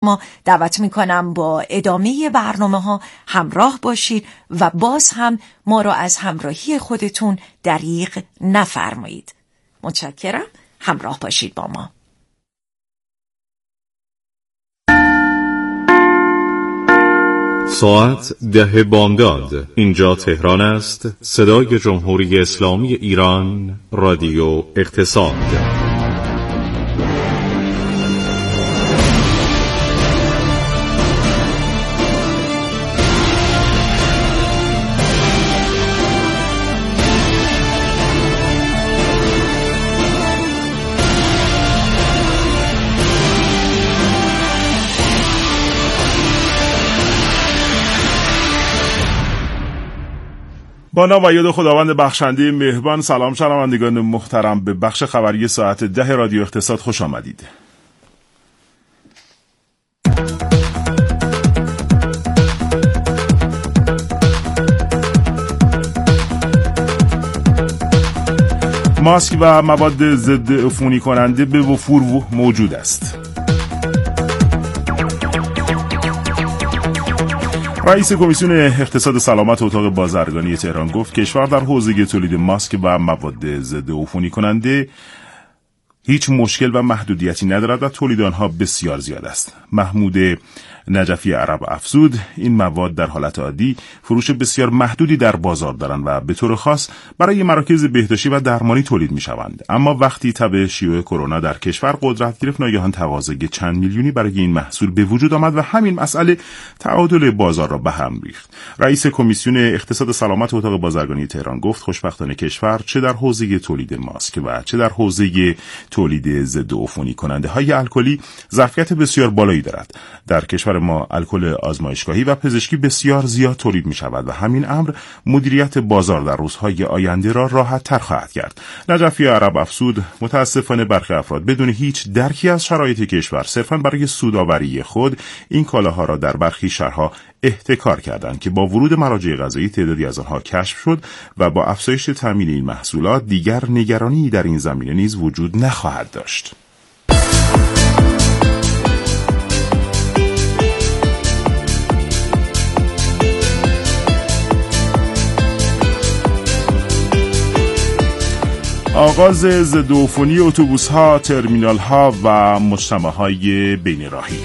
شما دعوت میکنم با ادامه برنامه ها همراه باشید و باز هم ما را از همراهی خودتون دریغ نفرمایید. متشکرم. همراه باشید با ما. ساعت 10 بامداد. اینجا تهران است. صدای جمهوری اسلامی ایران، رادیو اقتصاد. با نام و یاد خداوند بخشنده مهربان. سلام شنوندگان محترم، به بخش خبری ساعت 10 رادیو اقتصاد خوش آمدید. ماسک و مواد ضد عفونی کننده به وفور موجود است. رئیس کمیسیون اقتصاد سلامت اتاق بازرگانی تهران گفت کشور در حوزه تولید ماسک و مواد ضد عفونی کننده هیچ مشکل و محدودیتی ندارد و تولید آنها بسیار زیاد است. محمود نجفی عرب افزود این مواد در حالت عادی فروش بسیار محدودی در بازار دارند و به طور خاص برای مراکز بهداشتی و درمانی تولید می شوند. اما وقتی تب شیوع کرونا در کشور قدرت گرفت، ناگهان تقاضای چند میلیونی برای این محصول به وجود آمد و همین مسئله تعادل بازار را به هم ریخت. رئیس کمیسیون اقتصاد سلامت اتاق بازرگانی تهران گفت خوشبختانه کشور چه در حوزه تولید ماسک و چه در حوزه تولید ضد عفونی کننده های الکلی ظرفیت بسیار بالایی دارد. در کشور ما الکل آزمایشگاهی و پزشکی بسیار زیاد تولید می شود و همین امر مدیریت بازار در روزهای آینده را راحت تر خواهد کرد. نجفی عرب افزود متاسفانه برخی افراد بدون هیچ درکی از شرایط کشور صرفاً برای سودآوری خود این کالاها را در برخی شهرها احتکار کردند که با ورود مراجع قضایی تعدادی از آنها کشف شد و با افزایش تامین این محصولات دیگر نگرانی در این زمینه نیز وجود نخواهد داشت. آغاز ضد عفونی اتوبوس‌ها، ترمینال‌ها و مجتمع‌های بین‌راهی.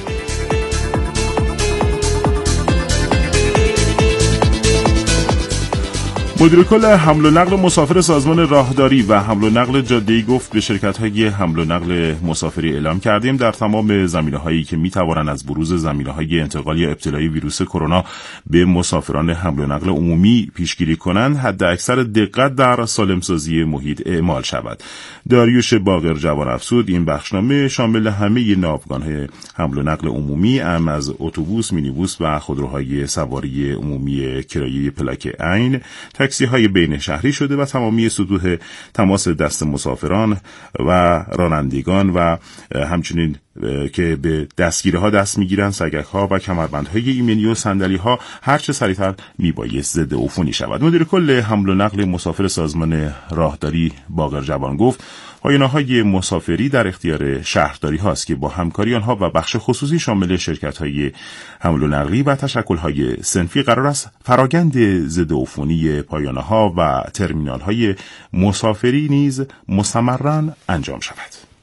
مدیر کل حمل و نقل مسافر سازمان راهداری و حمل و نقل جاده‌ای گفت به شرکت‌های حمل و نقل مسافری اعلام کردیم در تمام زمینه‌هایی که می‌توانند از بروز زمینه‌های انتقال یا ابتلای ویروس کرونا به مسافران حمل و نقل عمومی پیشگیری کنند حد اکثر دقت در سالمسازی محیط اعمال شود. داریوش باقر جوان افزود این بخشنامه شامل همه ناوگان‌های حمل و نقل عمومی از اتوبوس، مینیبوس و خودروهای سواری عمومی کرایه پلاک عین، تاکسی‌های بین شهری شده و تمامی سطوح تماس دست مسافران و رانندگان و همچنین که به دستگیره‌ها دست می‌گیرند، سگک‌ها و کمربندهای ایمنی و صندلی‌ها هر چه سریعتر میبایست ضد عفونی شود. مدیر کل حمل و نقل مسافر سازمان راهداری باقر جوان گفت پایانه‌های مسافری در اختیار شهرداری هاست که با همکاری آنها و بخش خصوصی شامل شرکت‌های حمل و نقلی و تشکل‌های صنفی قرار است پراگند ضد عفونی پایانه‌ها و ترمینال‌های مسافری نیز مستمراً انجام شود.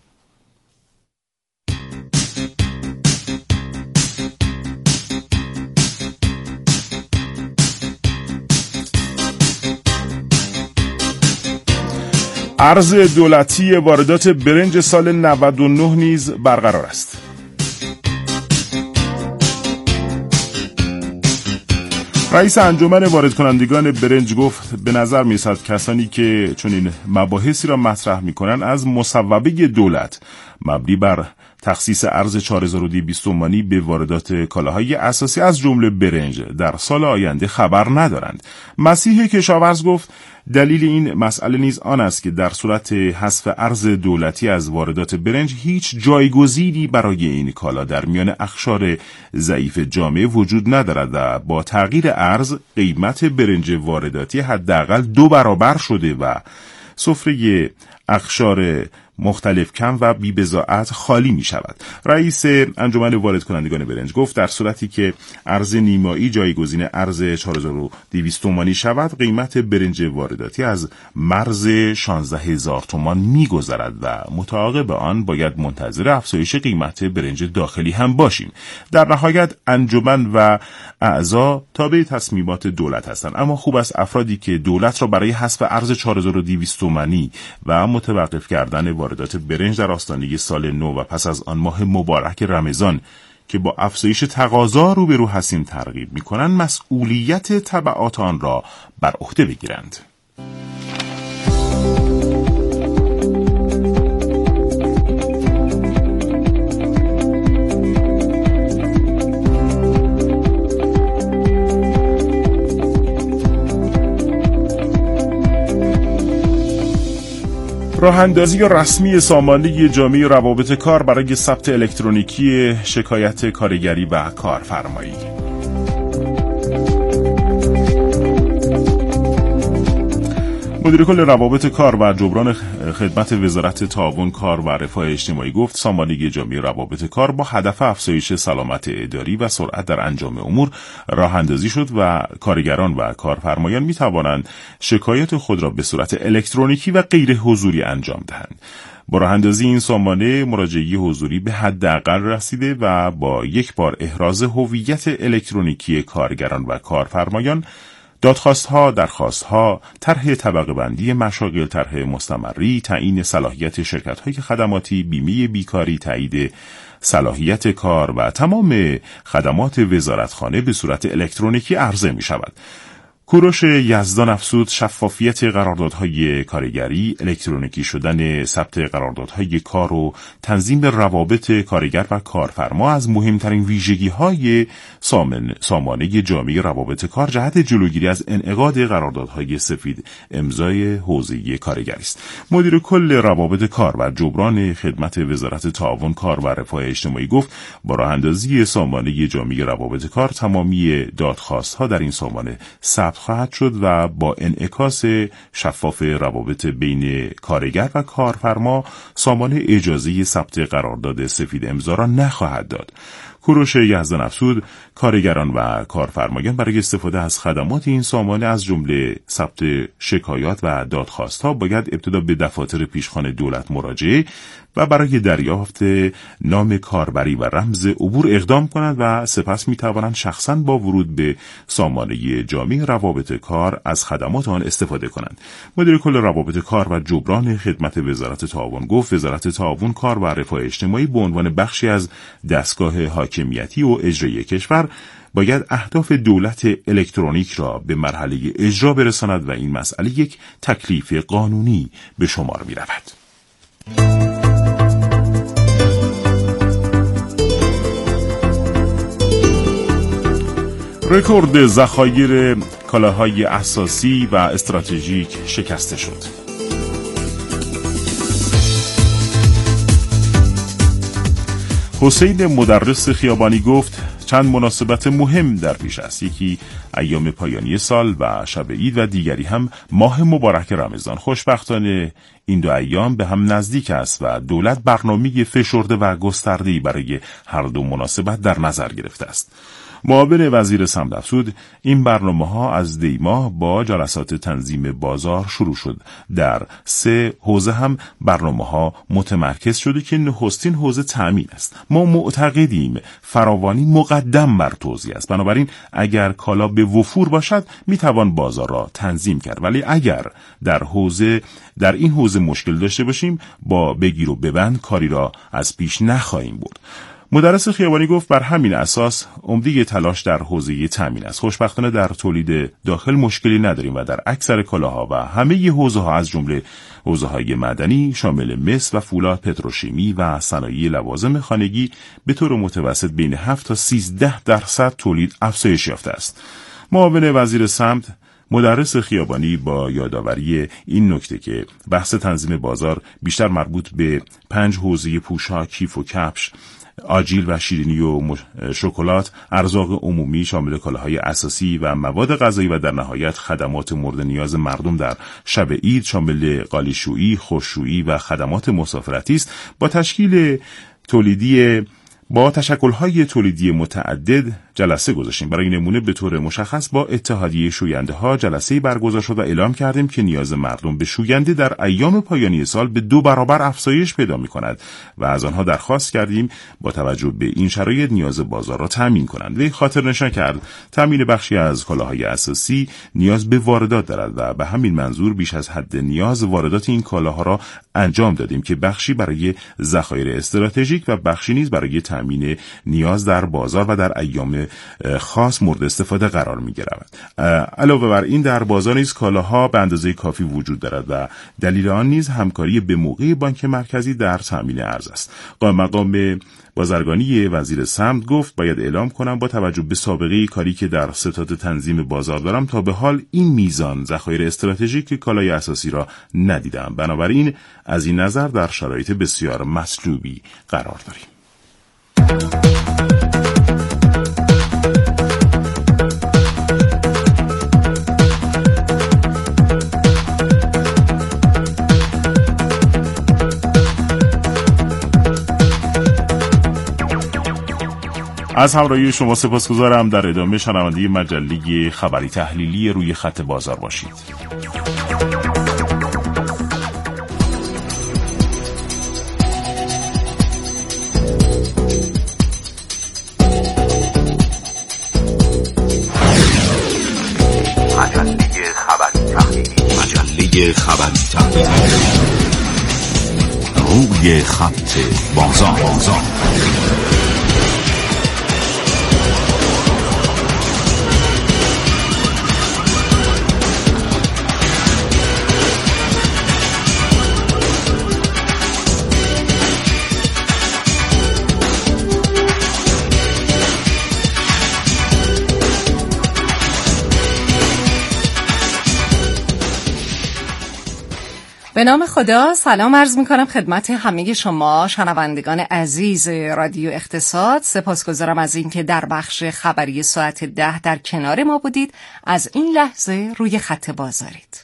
ارز دولتی واردات برنج سال 99 نیز برقرار است. رئیس انجمن وارد کنندگان برنج گفت به نظر می‌رسد کسانی که چنین مباحثی را مطرح می‌کنند از مصوبه دولت مبنی بر تخصیص ارز 4220 تومانی به واردات کالاهای اساسی از جمله برنج در سال آینده خبر ندارند. مسیح کشاورز گفت دلیل این مسئله نیز آن است که در صورت حذف ارز دولتی از واردات برنج هیچ جایگزینی برای این کالا در میان اقشار ضعیف جامعه وجود ندارد و با تغییر ارز قیمت برنج وارداتی حداقل 2 برابر شده و سفره اقشار مختلف کم و بی‌بضاعت خالی می شود. رئیس انجمن وارد کنندگان برنج گفت در صورتی که ارز نیمایی جایگزین ارز 4200 تومانی شود، قیمت برنج وارداتی از مرز 16000 تومان می گذرد و متعاقب آن باید منتظر افزایش قیمت برنج داخلی هم باشیم. در نهایت انجمن و اعضا تابع تصمیمات دولت هستند، اما خوب است افرادی که دولت را برای حذف ارز 4200 تومانی و متوقف کردن واردات برنج در آستانه سال نو و پس از آن ماه مبارک رمضان که با افزایش تقاضا روبرو هستیم ترغیب می‌کنند، مسئولیت تبعات آن را بر عهده بگیرند. راه‌اندازی رسمی سامانه جامعه روابط کار برای ثبت الکترونیکی شکایت کارگری و کارفرمایی. مدیر کل روابط کار و جبران خدمت وزارت تعاون کار و رفاه اجتماعی گفت سامانه جامعه روابط کار با هدف افزایش سلامت اداری و سرعت در انجام امور راه اندازی شد و کارگران و کارفرمایان می توانند شکایت خود را به صورت الکترونیکی و غیر حضوری انجام دهند. با راه اندازی این سامانه مراجعه حضوری به حداقل رسیده و با یک بار احراز هویت الکترونیکی کارگران و کارفرمایان دادخواست‌ها، درخواست‌ها، طرح طبقه بندی مشاغل، طرح مستمری، تعیین صلاحیت شرکت‌های خدماتی، بیمه بیکاری، تایید صلاحیت کار و تمام خدمات وزارتخانه به صورت الکترونیکی عرضه می‌شود. کوروش یزدان افزود شفافیت قراردادهای کارگری، الکترونیکی شدن ثبت قراردادهای کار و تنظیم روابط کارگر و کارفرما از مهمترین ویژگی‌های سامانه جامعه روابط کار جهت جلوگیری از انعقاد قراردادهای سفید امضای حوزه کارگری است. مدیر کل روابط کار و جبران خدمت وزارت تعاون کار و رفاه اجتماعی گفت با راه اندازی سامانه جامعه روابط کار تمامی دادخواست‌ها در این سامانه ثبت خواهد شد و با انعکاس شفاف روابط بین کارگر و کارفرما سامانه اجازه ثبت قرارداد سفید امضا را نخواهد داد. کوروش یزدان افزود کارگران و کارفرمایان برای استفاده از خدمات این سامانه از جمله ثبت شکایات و دادخواست‌ها باید ابتدا به دفاتر پیشخوان دولت مراجعه و برای دریافت نام کاربری و رمز عبور اقدام کنند و سپس می‌توانند شخصاً با ورود به سامانه جامعه روابط کار از خدمات آن استفاده کنند. مدیر کل روابط کار و جبران خدمت وزارت تعاون گفت وزارت تعاون کار و رفاه اجتماعی به عنوان بخشی از دستگاه حاکمیتی و اجرایی کشور باید اهداف دولت الکترونیک را به مرحله اجرا برساند و این مسئله یک تکلیف قانونی به شمار می رود. رکورد ذخایر کالاهای اساسی و استراتژیک شکسته شد. حسین مدرس خیابانی گفت چند مناسبت مهم در پیش است. یکی ایام پایانی سال و شب عید و دیگری هم ماه مبارک رمضان. خوشبختانه این دو ایام به هم نزدیک است و دولت برنامه‌ای فشرده و گسترده‌ای برای هر دو مناسبت در نظر گرفته است. معاون وزیر سمت افزود این برنامه‌ها از دی ماه با جلسات تنظیم بازار شروع شد. در 3 حوزه هم برنامه‌ها متمرکز شده که نخستین حوزه تأمین است. ما معتقدیم فراوانی مقدم بر توزیع است. بنابراین اگر کالا به وفور باشد میتوان بازار را تنظیم کرد، ولی اگر در این حوزه مشکل داشته باشیم با بگیر و ببند کاری را از پیش نخواهیم برد. مدرس خیابانی گفت بر همین اساس عمده تلاش در حوزه تامین است. خوشبختانه در تولید داخل مشکلی نداریم و در اکثر کالاها و همه حوزه‌ها از جمله حوزه‌های معدنی شامل مس و فولاد، پتروشیمی و صنایع لوازم خانگی به طور متوسط بین 7 تا 13% تولید افزایش یافته است. معاون وزیر سمت مدرس خیابانی با یادآوری این نکته که بحث تنظیم بازار بیشتر مربوط به 5 حوزه پوشاک، کیف و کفش، آجیل و شیرینی و شکلات، ارزاق عمومی شامل کالاهای اساسی و مواد غذایی و در نهایت خدمات مورد نیاز مردم در شب عید شامل قالیشویی، خشکشویی و خدمات مسافرتی است. با تشکل‌های تولیدی متعدد جلسه گذاشتیم. برای نمونه به طور مشخص با اتحادیه شوینده ها جلسه‌ای برگزار شد و اعلام کردیم که نیاز مردم به شوینده در ایام پایانی سال به 2 برابر افزایش پیدا می‌کند و از آنها درخواست کردیم با توجه به این شرایط نیاز بازار را تامین کنند. وی خاطر نشان کرد تامین بخشی از کالاهای اساسی نیاز به واردات دارد و به همین منظور بیش از حد نیاز واردات این کالاها را انجام دادیم که بخشی برای ذخایر استراتژیک و بخشی نیز برای تامین نیاز در بازار و در ایام خاص مورد استفاده قرار می‌گیرد. علاوه بر این در بازار نیز کالاها به اندازه کافی وجود دارد و دلیل آن نیز همکاری به موقع بانک مرکزی در تامین ارز است. مقام بازرگانی وزیر سمت گفت باید اعلام کنم با توجه به سابقه کاری که در ستاد تنظیم بازار دارم تا به حال این میزان ذخایر استراتژیک کالای اساسی را ندیدم. بنابراین از این نظر در شرایط بسیار مطلوبی قرار داریم. از همراهی شما سپاسگزارم. در ادامه شنونده مجله خبری تحلیلی روی خط بازار باشید. مجله خبری تحلیلی روی خط بازار. به نام خدا سلام عرض می‌کنم خدمت همه شما شنوندگان عزیز رادیو اقتصاد. سپاسگزارم از اینکه در بخش خبری ساعت 10 در کنار ما بودید. از این لحظه روی خط بازارید.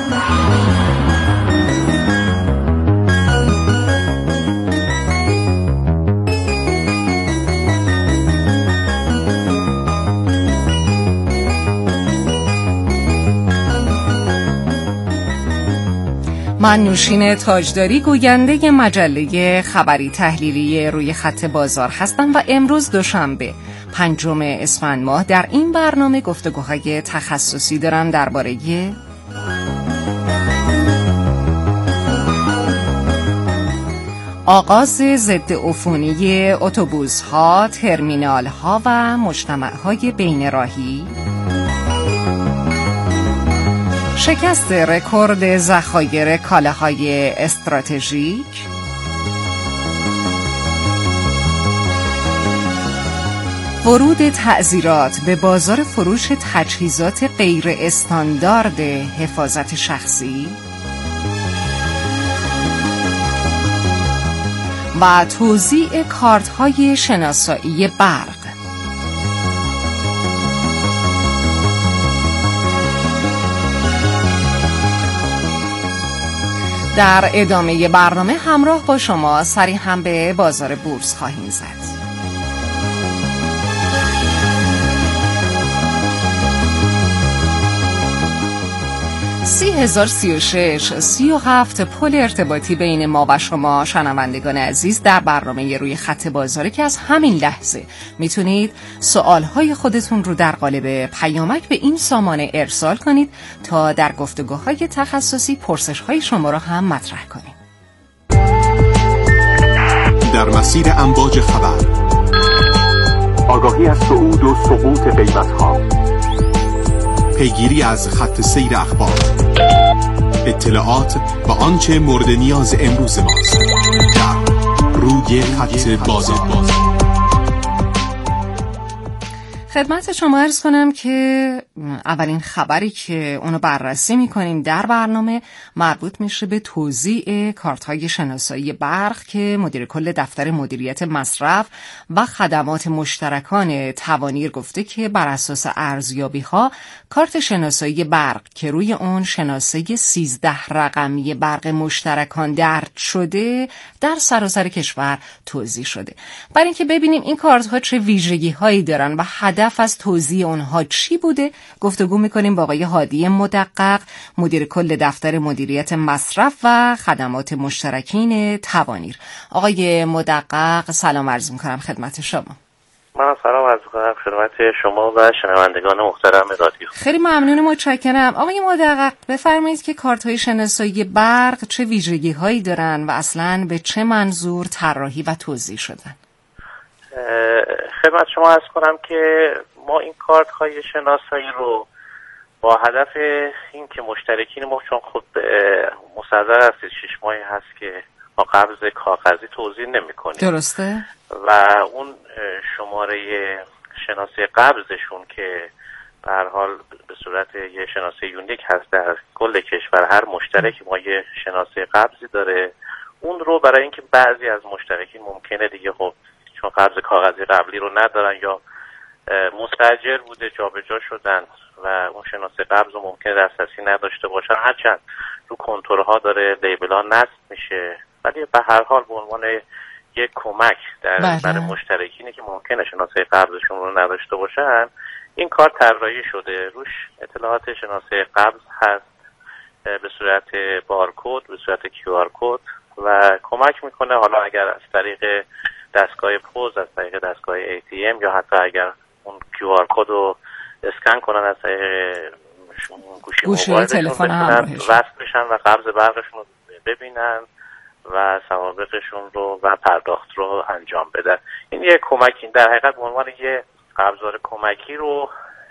من نوشین تاجداری گوینده مجله خبری تحلیلی روی خط بازار هستم و امروز دوشنبه 5 اسفند ماه در این برنامه گفتگوهای تخصصی دارم درباره آغاز ضد عفونی اتوبوس‌ها، ترمینال‌ها و مجتمع‌های بین‌راهی، شکست رکورد ذخایر کالاهای استراتژیک، ورود تعزیرات به بازار فروش تجهیزات غیر استاندارد حفاظت شخصی و توزیع کارت‌های شناسایی برق. در ادامه برنامه همراه با شما سری هم به بازار بورس خواهیم زد. $30,036 پل ارتباطی بین ما و شما شنوندگان عزیز در برنامه روی خط بازاره که از همین لحظه میتونید سوالهای خودتون رو در قالب پیامک به این سامانه ارسال کنید تا در گفتگوهای تخصصی پرسشهای شما را هم مطرح کنیم. در مسیر امواج خبر، آگاهی از صعود و سقوط قیمت‌ها، پیگیری از خط سیر اخبار، اطلاعات و آنچه مورد نیاز امروز ماست در روی خط بازار. خدمت شما عرض کنم که اولین خبری که اونو بررسی میکنیم در برنامه مربوط میشه به توزیع کارت‌های شناسایی برق که مدیر کل دفتر مدیریت مصرف و خدمات مشترکان توانیر گفته که بر اساس ارزیابی‌ها کارت شناسایی برق که روی اون شناسه 13 رقمی برق مشترکان درج شده در سراسر کشور توزیع شده. برای اینکه ببینیم این کارت‌ها چه ویژگی‌هایی دارن و هدف از توزیع اونها چی بوده، گفتگو میکنیم با آقای هادی مدقق، مدیر کل دفتر مدیریت مصرف و خدمات مشترکین توانیر. آقای مدقق سلام عرض میکنم خدمت شما. من سلام عرض میکنم خدمت شما و شنوندگان محترم رادیو. خیلی ممنون، متشکرم. آقای مدقق بفرمایید که کارت‌های شناسایی برق چه ویژگی‌هایی دارن و اصلاً به چه منظور طراحی و توزیع شدن؟ خدمت شما عرض کنم که ما این کارت های شناسایی رو با هدف این که مشترکین ما، چون خود مستحضر هستید 6 ماهی هست که ما قبض کاغذی توزیع نمی کنیم. درسته. و اون شماره شناسه قبضشون که به هر حال به صورت یه شناسه یونیک هست در کل کشور، هر مشترکی ما یه شناسه قبضی داره، اون رو برای اینکه بعضی از مشترکین ممکنه دیگه خب چون قبض کاغذی قبلی رو ندارن یا مستاجر بوده جابجا شدن و اون شناسه قبض رو ممکنه دسترسی نداشته باشن، هرچند رو کنتورها داره لیبل‌ها نصب میشه، ولی به هر حال به عنوان یک کمک برای مشترکینی که ممکنه شناسه قبضشون رو نداشته باشن این کار طراحی شده. روش اطلاعات شناسه قبض هست به صورت بارکد، به صورت QR کد و کمک میکنه حالا اگر از طریق دستگاه پوز، از طریق دستگاه ATM یا حتی اگر اون QR کد رو اسکن کنن از طریق گوشی تلفن همراهشون وصل بشن و قبض برقشون رو ببینن و سوابقشون رو و پرداخت رو انجام بدن. این یه کمکی در حقیقت به عنوان یه ابزار کمکی رو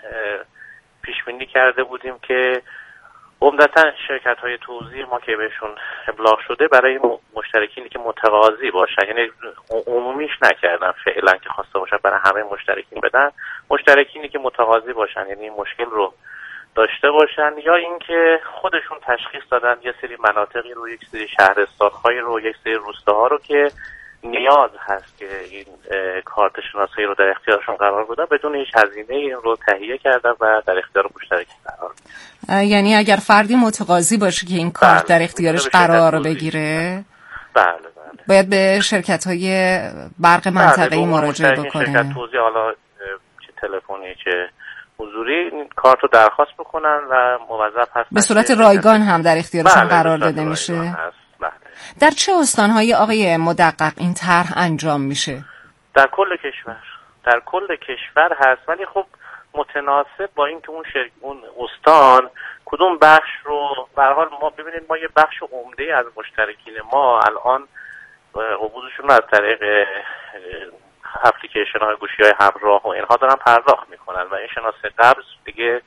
پیش بینی کرده بودیم که عمدتاً شرکت‌های توزیع ما که بهشون ابلاغ شده برای مشترکینی که متقاضی باشن، یعنی عمومیش نکردن فعلا که خواسته باشن برای همه مشترکین بدن، مشترکینی که متقاضی باشن یعنی این مشکل رو داشته باشن یا اینکه خودشون تشخیص دادن یه سری مناطقی رو، یک سری شهرستان‌های رو، یک سری روستاها رو که نیاز هست که این کارت شناسایی رو در اختیارشون قرار بدن، بدون هیچ هزینه این رو تهیه کردن و در اختیار مشترکین قرار بدن. یعنی اگر فردی متقاضی باشه که این کارت در اختیارش قرار بگیره، بله باید به شرکت‌های برق منطقه‌ای مراجعه بکنه. شرکت توزیع حالا چه تلفنی چه حضوری این کارت رو درخواست بکنن و موظف هستن به صورت رایگان هم در اختیارشون قرار داده میشه. در چه استان‌های آقای مدقق این طرح انجام میشه؟ در کل کشور. در کل کشور هست، ولی خب متناسب با اینکه اون استان کدوم بخش رو به هر حال ما ببینید ما یه بخش عمده از مشترکین ما الان عبورشون رو از طریق اپلیکیشن‌های گوشی‌های همراه و اینها دارن پرداخت میکنن و این شناسه قبض دیگه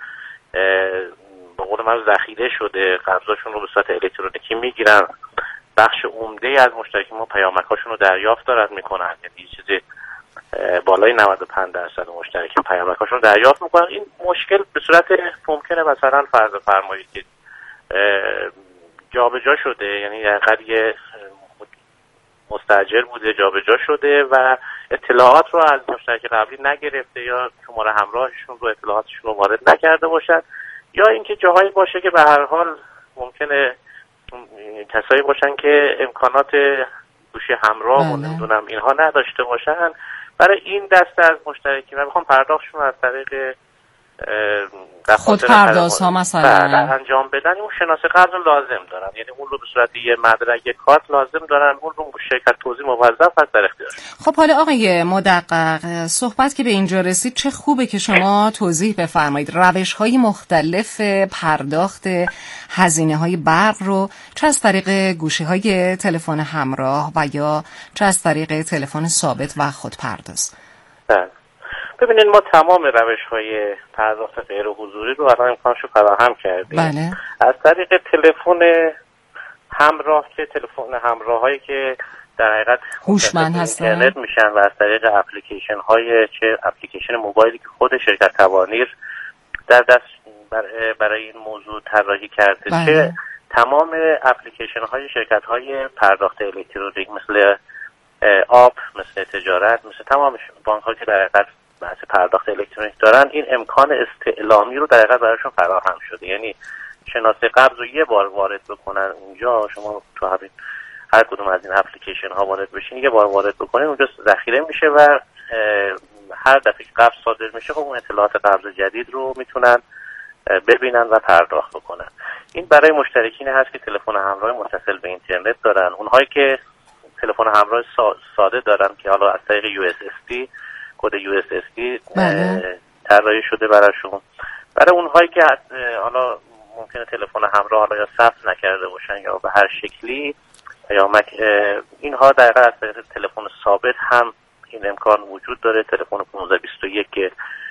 به قول من ذخیره شده، قبضاشون رو به صورت الکترونیکی میگیرن. بخش عمده از مشترکین ما پیامک‌هاشون رو دریافت دارن میکنن، یعنی چیزی بالای 95% مشترکین پیامک‌هاشون رو دریافت میکنن. این مشکل به صورت ممکنه مثلا فرض فرمایید که جابجا شده، یعنی یه مستاجر بوده جابجا شده و اطلاعات رو از مشترک قبلی نگرفته یا شماره همراهشون رو اطلاعاتشون رو وارد نکرده باشن، یا اینکه جاهایی باشه که به هر حال ممکنه کسایی باشن که امکانات گوشی همراه و نمیدونم اینها نداشته باشن. برای این دسته از مشترکین من میخوام پرداختشون از طریق خود پرداز ها مثلا انجام بدن، اون شناسه قبض لازم دارن، یعنی اون رو به صورت یه مدرک کارت لازم دارن، اون رو شرکت توزیع موظف هست در اختیار. خب حالا آقای مدقق، صحبت که به اینجا رسید چه خوبه که شما توضیح بفرمایید روش‌های مختلف پرداخت هزینه‌های برق رو، چه از طریق گوشی‌های تلفن همراه و یا چه از طریق تلفن ثابت و خودپرداز. ببینید ما تمام روش‌های پرداخت غیر حضوری رو الان امکانشو فراهم کردیم. بله. از طریق تلفن همراه که تلفن همراهایی که در حقیقت هوشمند هستن، اینترنت میشن و از طریق اپلیکیشن های چه اپلیکیشن موبایلی که خود شرکت توانیر در دست برای این موضوع طراحی کرده، چه تمام اپلیکیشن های شرکت های پرداخت الکترونیک مثل آب، مثل تجارت، مثل تمام بانک ها که در حقیقت بحث پرداخت الکترونیک دارن، این امکان استعلامی رو در حقیقت براشون فراهم شده. یعنی شناسه قبض رو یه بار وارد بکنن اونجا، شما تو همین هر کدوم از این اپلیکیشن ها وارد بشین، یه بار وارد بکنین اونجا ذخیره میشه و هر دفعه که قبض صادر میشه خب اون اطلاعات قبض جدید رو میتونن ببینن و پرداخت بکنن. این برای مشترکین هست که تلفن همراه متصل به اینترنت دارن. اونهایی که تلفن همراه ساده دارن که حالا از طریق USSD، کد USSD طراحی شده براشون. برای اونهایی که حالا ممکنه تلفن همراه حالا یا ثبت نکرده باشن یا به هر شکلی یا اینها در حقیقت از طریق تلفن ثابت هم این امکان وجود داره. تلفن 1521 که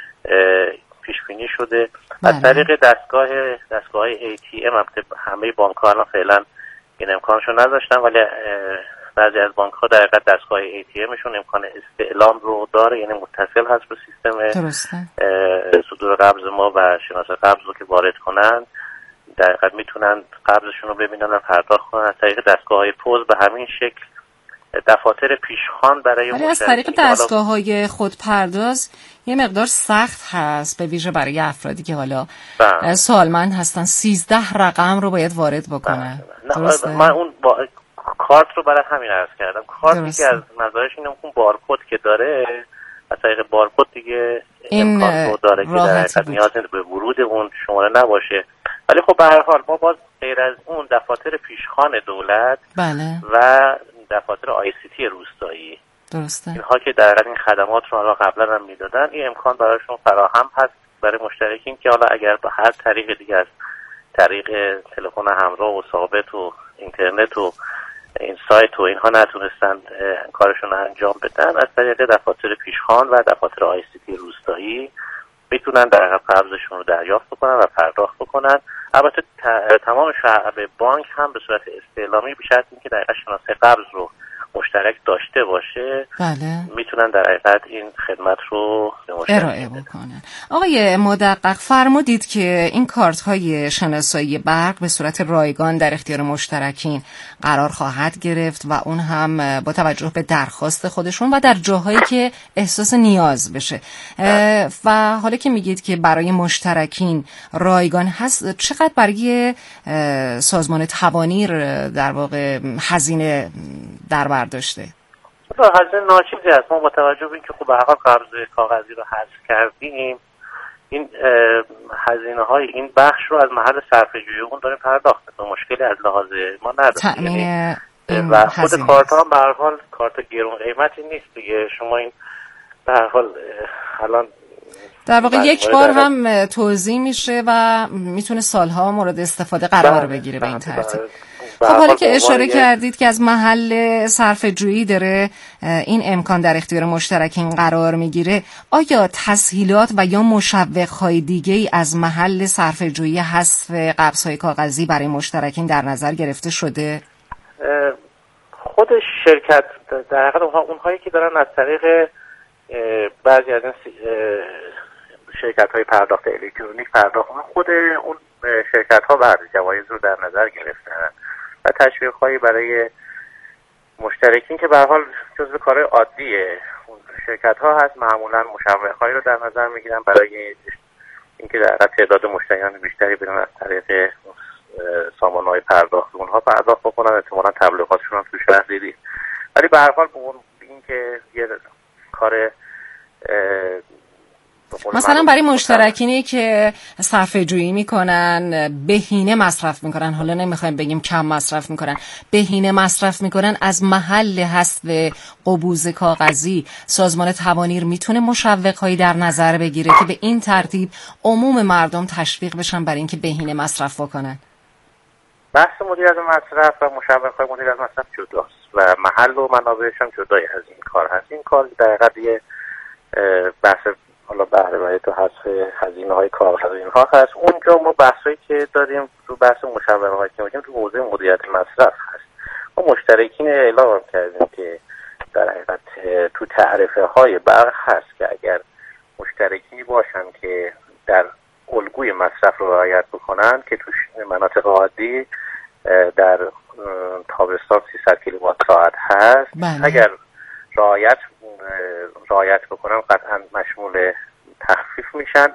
پیش بینی شده از طریق دستگاه ATM. همه بانک‌ها الان فعلا این امکانشو نداشتن، ولی بعضی از بانک‌ها در حقیقت دستگاه ATMشون امکان استعلام رو داره، یعنی متصل هست به سیستم صدور قبض ما و شناسه قبض رو که وارد کنن در حقیقت میتونن قبضشون رو ببینن و پرداخت کنن. از طریق دستگاه‌های پوز به همین شکل دفاتر پیشخوان برای ولی از طریق دستگاه‌های خودپرداز یه مقدار سخت هست، به ویژه برای افرادی که حالا سالمند هستن. 13 رقم رو باید وارد بکنن. من اون کارت رو برای همین عرض کردم. کارتی که از مزایاش اینه اون بارکد که داره، از طریق بارکد دیگه این امکان رو داره که در حقیقت نیاز به ورود اون شماره نباشه. ولی خب به هر حال ما باز غیر از اون دفاتر پیشخوان دولت و دفاتر ICT روستایی، درسته، اینها که در حقیقت این خدمات رو حالا قبلا هم میدادن، این امکان برایشون فراهم هست برای مشترکین که حالا اگر به هر طریق دیگه از طریق تلفن همراه و ثابت و اینترنت و این سایت و اینها نتونستن کارشون رو انجام بدن، از طریق دفاتر پیشخوان و دفاتر ICT روستایی میتونن در حقیقت قبضشون رو دریافت بکنن و پرداخت بکنن. البته تمام شعب بانک هم به صورت استعلامی به شرط اینکه در حقیقت شناسه قبض رو مشترک داشته باشه میتونن در حقیقت این خدمت رو ارائه بکنن. آقای مدقق فرمودید که این کارت های شناسایی برق به صورت رایگان در اختیار مشترکین قرار خواهد گرفت و اون هم با توجه به درخواست خودشون و در جاهایی که احساس نیاز بشه. و حالا که میگید که برای مشترکین رایگان هست، چقدر برای سازمان توانیر در واقع هزینه در بر داشته؟ هزینه ناچیزی هست. ما با توجه به اینکه خب به هر حال قبض کاغذی رو حذف کردیم، این هزینه های این بخش رو از محل صرفه‌جویی اون داریم پرداخت می‌کنیم. مشکلی از لحاظ ما نداره. و خود کارت ها به هر حال کارت گرون قیمتی نیست دیگه. شما این به هر حال الان در واقع یک بار هم توزیع میشه و میتونه سالها مورد استفاده قرار بگیره به این ترتیب. خب حالا که اشاره کردید که از محل صرفه‌جویی داره این امکان در اختیار مشترکین قرار میگیره، آیا تسهیلات و یا مشوق‌های دیگه‌ای از محل صرفه‌جویی حذف قبض‌های کاغذی برای مشترکین در نظر گرفته شده؟ خود شرکت در حقیقت اونهایی که دارن از طریق بعضی از این شرکت‌های پرداخت الکترونیک پرداخت، خود اون شرکت‌ها بعضی جوایز رو در نظر گرفتن و تشویق‌هایی برای مشترکین که به هر حال جزو کارهای عادیه اون شرکت‌ها هست، معمولاً مشوق‌هایی رو در نظر می‌گیرن برای اینکه در تعداد مشتریان بیشتری بدون از طریق سامانه‌های پرداخت اونها پرداخت بکنن، احتمالاً تبلیغاتشون هم توش دیدید. ولی به هر حال اینکه یه کار مثلا برای مشترکینی که صرفه جویی میکنن، بهینه مصرف میکنن، حالا نمیخوایم بگیم کم مصرف میکنن، بهینه مصرف میکنن، از محل حذف قبوز کاغذی سازمان توانیر میتونه مشوق‌هایی در نظر بگیره که به این ترتیب عموم مردم تشویق بشن برای اینکه بهینه مصرف بکنن؟ بحث مدیریت مصرف و مشوق‌های مدیریت مصرف جداست و محل و منابعش هم جدای از این کار هست. این کار در حقیقت یه بحث حالا بهره‌وری تو حذف هزینه‌های کارخانه اینها هست. اونجا ما بحثایی که داریم تو بحث مشوق‌هایی که میگیم تو حوزه مدیریت مصرف هست. ما مشترکین اعلام کردیم که در حقیقت تو تعرفه های برق هست که اگر مشترکی باشن که در الگوی مصرف رو رعایت بکنن که تو مناطق عادی در تابستان 300 کیلووات ساعت هست، اگر رعایت بکنن قطعا مشمول تخفیف میشن،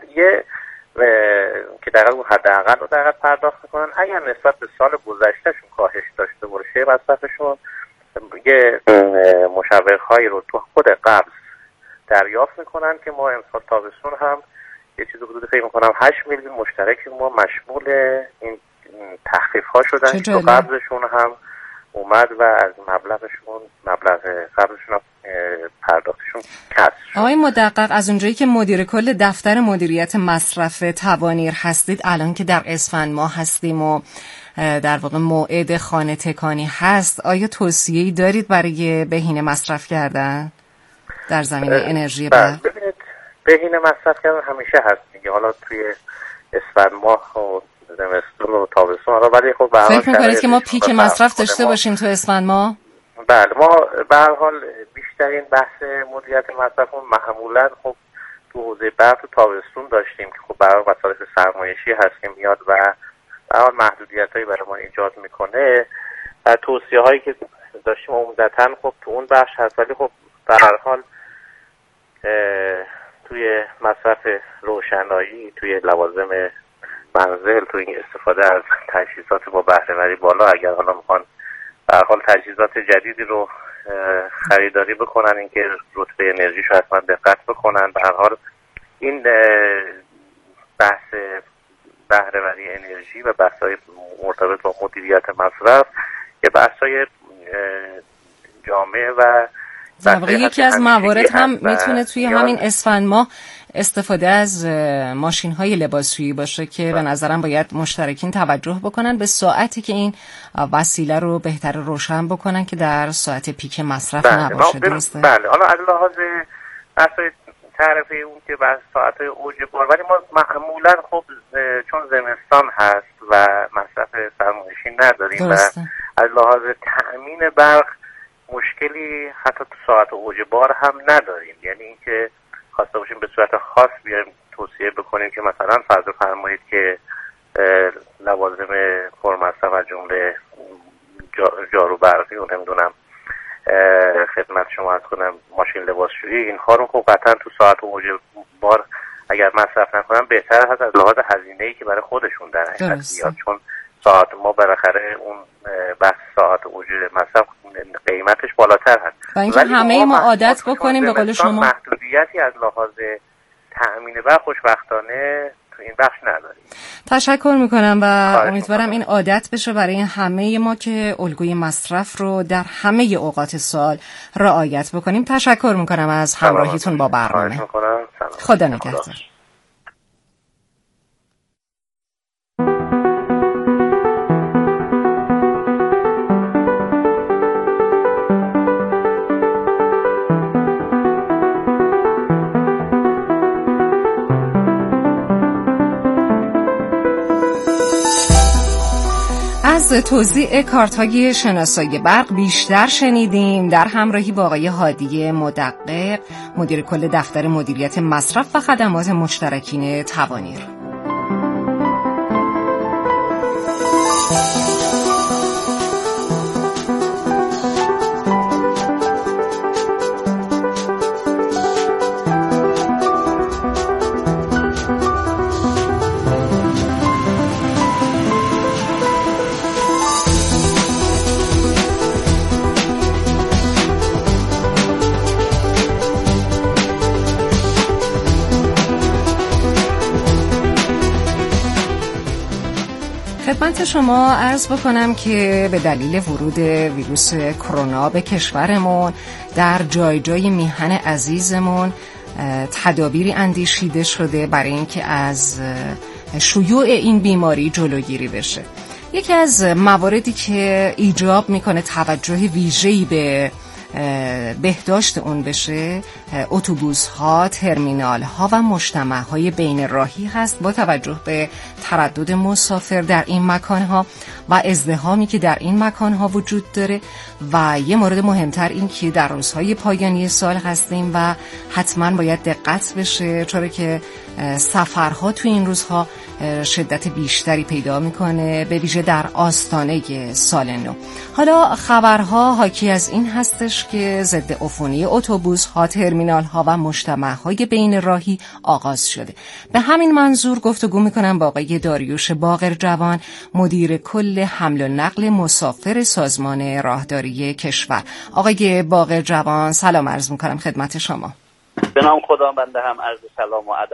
که در اون حداقل رو در پرداخت میکنن. اگر نسبت به سال گذشتهشون کاهش داشته باشه مصرفشون، یه مشوق‌هایی رو تو خود قبض دریافت میکنن که ما امسال تابستون هم یه چیز حدود فکر میکنم 8 میلیون مشترک ما مشمول این تخفیف ها شدن که قبضشون هم اومد و از مبلغ قبضشون هم پرداختشون کسر شد. آقای مدقق، از اونجایی که مدیر کل دفتر مدیریت مصرف توانیر هستید، الان که در اسفند ماه هستیم و در واقع موعد خانه تکانی هست، آیا توصیه‌ای دارید برای بهینه مصرف کردن در زمینه انرژی برق؟ ببینید، بهینه مصرف کردن همیشه هست دیگه، حالا توی اسفند ماه و زمستون و تابستون، ولی خب به هر حال فکر می‌کنید که ما پیک مصرف داشته باشیم تو اسفند ماه؟ بله، ما به هر حال بیشترین بحث مدیریت مصرفمون معمولا خب تو حوزه برق تو تابستون داشتیم که خب برای وسایل سرمایشی هست که میاد و به هر حال محدودیتایی برای ما ایجاد میکنه و توصیه‌هایی که داشتیم عمدتاً خب تو اون بخش هست، ولی خب به هر حال توی مصرف روشنایی، توی لوازم منزل، توی استفاده از تجهیزات با بهره‌وری بالا، اگر حالا میخوان به هر حال تجهیزات جدیدی رو خریداری بکنن، اینکه رتبه انرژیشو حتما دقت بکنن. به هر حال این بحث بهره‌وری انرژی و بحث‌های مرتبط با مدیریت مصرف یه بحث‌های جامع و یکی از موارد هم میتونه توی همین اسفند ماه استفاده از ماشین‌های لباسشویی باشه که به نظرم باید مشترکین توجه بکنن به ساعتی که این وسیله رو بهتر روشن بکنن که در ساعت پیک مصرف نباشه. درسته؟ بله، حالا از لحاظ بحث‌های تعرفه اون که بحث ساعت‌های اوج بار، ولی ما معمولاً خب چون زمستان هست و مصرف سرمایشی نداریم و از لحاظ تأمین برق مشکلی حتی تو ساعت اوج بار هم نداریم. یعنی اینکه خواسته باشیم به صورت خاص بیایم توصیه بکنیم که مثلا فرض فرمایید که لوازم پرمصرف از جمله جارو برقی و نمیدونم خدمت شما عرض کنم ماشین لباسشویی، اینها رو خب قطعا تو ساعت اوج بار اگر مصرف نکنن بهتر هست از لحاظ هزینه‌ای که برای خودشون در حقیقت بیاد، چون ساعت ما بالاخره اون بحث ساعت اوج مصرف قیمتش بالاتر هست و اینکه همه ما عادت بکنیم به قول شما. محدودیتی از لحاظ تأمین برق خوشبختانه تو این بخش نداریم. تشکر میکنم و امیدوارم این عادت بشه برای همه ما که الگوی مصرف رو در همه اوقات سال رعایت بکنیم. تشکر میکنم از همراهیتون با برنامه. خدا نگهدار. از توزیع کارت‌های شناسایی برق بیشتر شنیدیم در همراهی با آقای هادی مدقق، مدیر کل دفتر مدیریت مصرف و خدمات مشترکین توانیر. خدمت شما عرض بکنم که به دلیل ورود ویروس کرونا به کشورمون در جای جای میهن عزیزمون تدابیری اندیشیده شده برای اینکه از شیوع این بیماری جلوگیری بشه. یکی از مواردی که ایجاب میکنه توجه ویژه‌ای به بهداشت اون بشه، اتوبوس ها، ترمینال ها و مجتمع های بین راهی هست با توجه به تردد مسافر در این مکان ها و ازدحامی که در این مکان ها وجود داره. و یه مورد مهمتر این که در روزهای پایانی سال هستیم و حتما باید دقت بشه، چرا که سفرها تو این روزها شدت بیشتری پیدا میکنه، به ویژه در آستانه سال نو. حالا خبرها حاکی از این هستش که ضد عفونی اتوبوس ها، ترمینال ها و مجتمع های بین راهی آغاز شده. به همین منظور گفتگو میکنم با آقای داریوش باقرجوان، مدیر کل حمل و نقل مسافر سازمان راهداری کشور. آقای باقرجوان، سلام عرض میکنم خدمت شما. به نام خدا، بنده هم عرض سلام و ادب